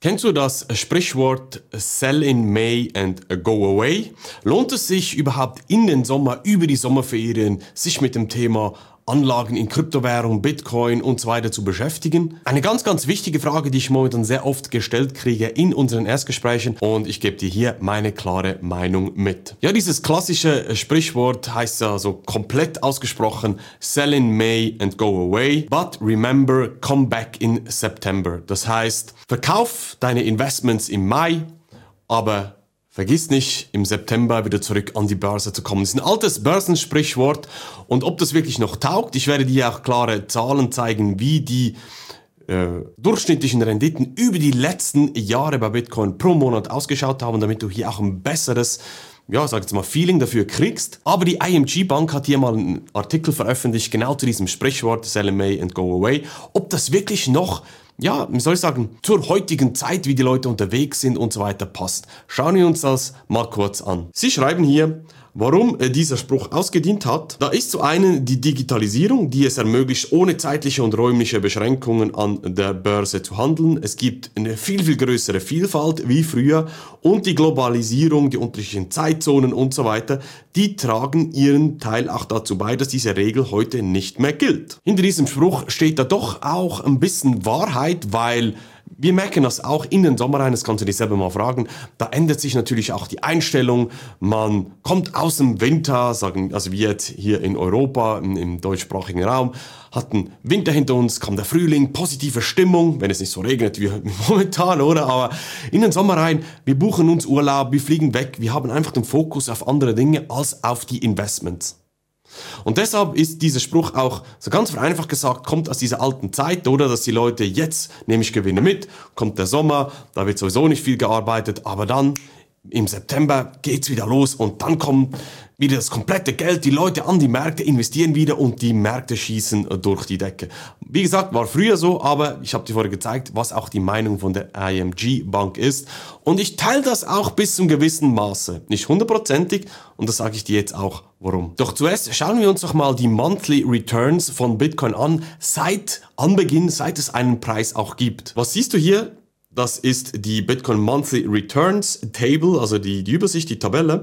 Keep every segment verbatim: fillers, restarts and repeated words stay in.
Kennst du das Sprichwort Sell in May and go away? Lohnt es sich überhaupt in den Sommer, über die Sommerferien, sich mit dem Thema Anlagen in Kryptowährung, Bitcoin und so weiter zu beschäftigen? Eine ganz, ganz wichtige Frage, die ich momentan sehr oft gestellt kriege in unseren Erstgesprächen, und ich gebe dir hier meine klare Meinung mit. Ja, dieses klassische Sprichwort heißt ja so komplett ausgesprochen Sell in May and go away, but remember, come back in September. Das heißt, verkauf deine Investments im Mai, aber vergiss nicht, im September wieder zurück an die Börse zu kommen. Das ist ein altes Börsensprichwort, und ob das wirklich noch taugt, ich werde dir auch klare Zahlen zeigen, wie die äh, durchschnittlichen Renditen über die letzten Jahre bei Bitcoin pro Monat ausgeschaut haben, damit du hier auch ein besseres, ja, sag jetzt mal, Feeling dafür kriegst. Aber die I M G Bank hat hier mal einen Artikel veröffentlicht, genau zu diesem Sprichwort, Sell in May and go away, ob das wirklich noch, ja, wie soll ich sagen, zur heutigen Zeit, wie die Leute unterwegs sind und so weiter, passt. Schauen wir uns das mal kurz an. Sie schreiben hier, warum dieser Spruch ausgedient hat. Da ist zu einen die Digitalisierung, die es ermöglicht, ohne zeitliche und räumliche Beschränkungen an der Börse zu handeln. Es gibt eine viel, viel größere Vielfalt wie früher, und die Globalisierung, die unterschiedlichen Zeitzonen und so weiter, die tragen ihren Teil auch dazu bei, dass diese Regel heute nicht mehr gilt. Hinter diesem Spruch steht da doch auch ein bisschen Wahrheit, weil wir merken das auch in den Sommer rein, das kannst du dich selber mal fragen, da ändert sich natürlich auch die Einstellung, man kommt aus dem Winter, sagen, also wie jetzt hier in Europa, im, im deutschsprachigen Raum, hatten Winter hinter uns, kam der Frühling, positive Stimmung, wenn es nicht so regnet wie momentan, oder? Aber in den Sommer rein, wir buchen uns Urlaub, wir fliegen weg, wir haben einfach den Fokus auf andere Dinge als auf die Investments. Und deshalb ist dieser Spruch auch, so ganz vereinfacht gesagt, kommt aus dieser alten Zeit, oder, dass die Leute jetzt, nehme ich Gewinne mit, kommt der Sommer, da wird sowieso nicht viel gearbeitet, aber dann im September geht's wieder los, und dann kommt wieder das komplette Geld, die Leute an die Märkte, investieren wieder, und die Märkte schießen durch die Decke. Wie gesagt, war früher so, aber ich habe dir vorher gezeigt, was auch die Meinung von der I M G Bank ist, und ich teile das auch bis zum gewissen Maße. Nicht hundertprozentig, und das sage ich dir jetzt auch, warum. Doch zuerst schauen wir uns doch mal die Monthly Returns von Bitcoin an, seit Anbeginn, seit es einen Preis auch gibt. Was siehst du hier? Das ist die Bitcoin Monthly Returns Table, also die, die Übersicht, die Tabelle.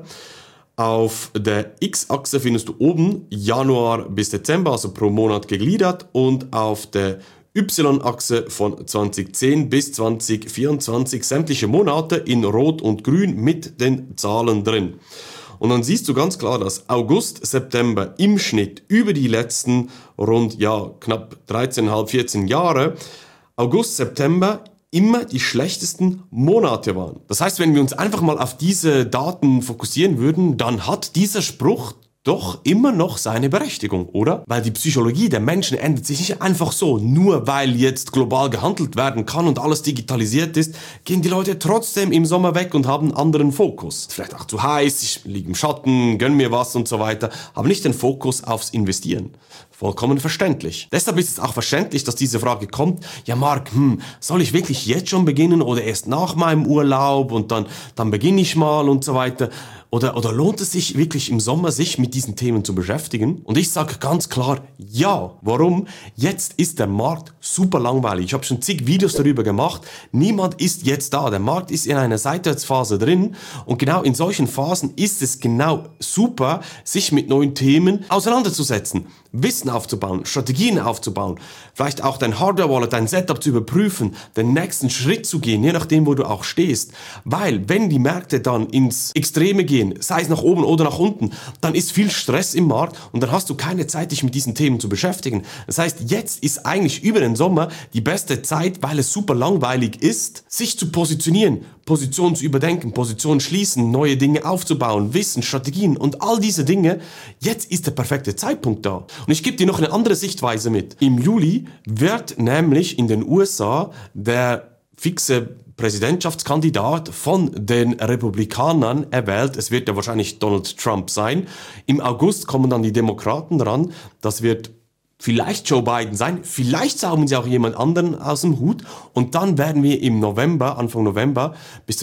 Auf der X-Achse findest du oben Januar bis Dezember, also pro Monat gegliedert, und auf der Y-Achse von zwanzig zehn bis zwanzig vierundzwanzig sämtliche Monate in Rot und Grün mit den Zahlen drin. Und dann siehst du ganz klar, dass August, September im Schnitt über die letzten rund, ja, knapp dreizehn Komma fünf, vierzehn Jahre, August, September immer die schlechtesten Monate waren. Das heißt, wenn wir uns einfach mal auf diese Daten fokussieren würden, dann hat dieser Spruch doch immer noch seine Berechtigung, oder? Weil die Psychologie der Menschen ändert sich nicht einfach so. Nur weil jetzt global gehandelt werden kann und alles digitalisiert ist, gehen die Leute trotzdem im Sommer weg und haben einen anderen Fokus. Vielleicht auch zu heiß, ich liege im Schatten, gönn mir was und so weiter, aber nicht den Fokus aufs Investieren. Vollkommen verständlich. Deshalb ist es auch verständlich, dass diese Frage kommt, ja Marc, hm, soll ich wirklich jetzt schon beginnen oder erst nach meinem Urlaub und dann, dann beginne ich mal und so weiter. Oder, oder lohnt es sich wirklich im Sommer, sich mit diesen Themen zu beschäftigen? Und ich sage ganz klar, ja. Warum? Jetzt ist der Markt super langweilig. Ich habe schon zig Videos darüber gemacht. Niemand ist jetzt da. Der Markt ist in einer Seitwärtsphase drin. Und genau in solchen Phasen ist es genau super, sich mit neuen Themen auseinanderzusetzen. Wissen aufzubauen, Strategien aufzubauen, vielleicht auch dein Hardware-Wallet, dein Setup zu überprüfen, den nächsten Schritt zu gehen, je nachdem, wo du auch stehst. Weil, wenn die Märkte dann ins Extreme gehen, sei es nach oben oder nach unten, dann ist viel Stress im Markt und dann hast du keine Zeit, dich mit diesen Themen zu beschäftigen. Das heißt, jetzt ist eigentlich über den Sommer die beste Zeit, weil es super langweilig ist, sich zu positionieren, Positionen zu überdenken, Positionen schließen, neue Dinge aufzubauen, Wissen, Strategien und all diese Dinge. Jetzt ist der perfekte Zeitpunkt da. Und ich gebe dir noch eine andere Sichtweise mit. Im Juli wird nämlich in den U S A der fixe Präsidentschaftskandidat von den Republikanern erwählt. Es wird ja wahrscheinlich Donald Trump sein. Im August kommen dann die Demokraten dran. Das wird vielleicht Joe Biden sein. Vielleicht zaubern sie auch jemand anderen aus dem Hut. Und dann werden wir im November, Anfang November, bis dahin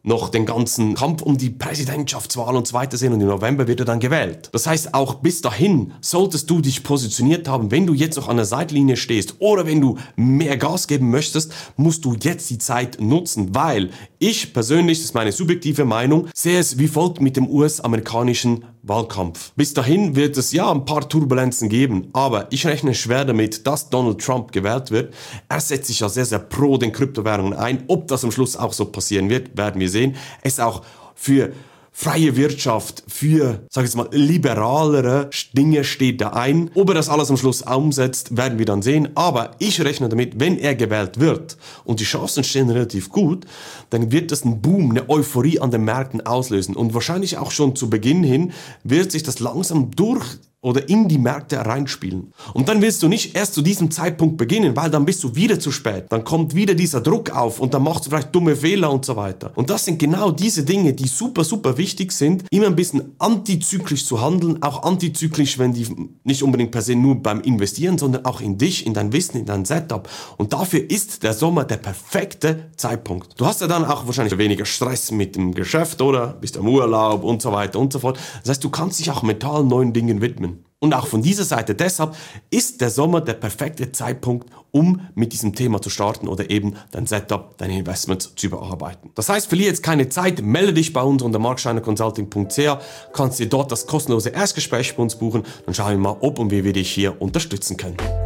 noch den ganzen Kampf um die Präsidentschaftswahl und so weiter sehen und im November wird er dann gewählt. Das heißt, auch bis dahin solltest du dich positioniert haben, wenn du jetzt noch an der Seitlinie stehst oder wenn du mehr Gas geben möchtest, musst du jetzt die Zeit nutzen, weil ich persönlich, das ist meine subjektive Meinung, sehe es wie folgt mit dem U S-amerikanischen Wahlkampf. Bis dahin wird es ja ein paar Turbulenzen geben, aber ich rechne schwer damit, dass Donald Trump gewählt wird. Er setzt sich ja sehr, sehr pro den Kryptowährungen ein. Ob das am Schluss auch so passieren wird, werden wir sehen. Es ist auch für freie Wirtschaft, für, sag ich mal, liberalere Dinge steht da ein. Ob er das alles am Schluss umsetzt, werden wir dann sehen. Aber ich rechne damit, wenn er gewählt wird und die Chancen stehen relativ gut, dann wird das einen Boom, eine Euphorie an den Märkten auslösen. Und wahrscheinlich auch schon zu Beginn hin wird sich das langsam durch oder in die Märkte reinspielen. Und dann willst du nicht erst zu diesem Zeitpunkt beginnen, weil dann bist du wieder zu spät. Dann kommt wieder dieser Druck auf und dann machst du vielleicht dumme Fehler und so weiter. Und das sind genau diese Dinge, die super, super wichtig sind, immer ein bisschen antizyklisch zu handeln, auch antizyklisch, wenn die nicht unbedingt per se nur beim Investieren, sondern auch in dich, in dein Wissen, in dein Setup. Und dafür ist der Sommer der perfekte Zeitpunkt. Du hast ja dann auch wahrscheinlich weniger Stress mit dem Geschäft, oder? Bist im Urlaub und so weiter und so fort. Das heißt, du kannst dich auch mental neuen Dingen widmen. Und auch von dieser Seite deshalb ist der Sommer der perfekte Zeitpunkt, um mit diesem Thema zu starten oder eben dein Setup, deine Investments zu überarbeiten. Das heißt, verliere jetzt keine Zeit, melde dich bei uns unter markscheiner consulting punkt c h, kannst dir dort das kostenlose Erstgespräch bei uns buchen, dann schauen wir mal, ob und wie wir dich hier unterstützen können.